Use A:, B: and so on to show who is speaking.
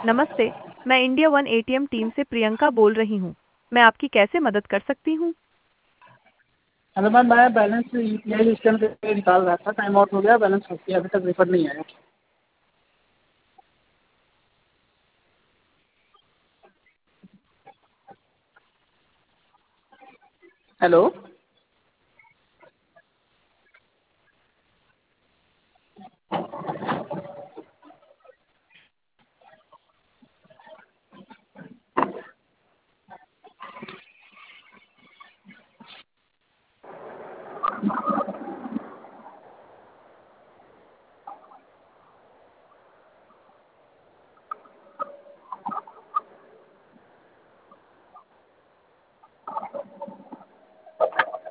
A: नमस्ते। मैं India one ATM team से प्रियंका बोल रही हूँ। मैं आपकी कैसे मदद कर सकती हूँ?
B: हेलो मैम, मैं बैलेंस यूपीआई सिस्टम से निकाल रहा था। टाइम आउट हो गया, बैलेंस फंस गया, अभी तक रिफंड नहीं आया। हेलो।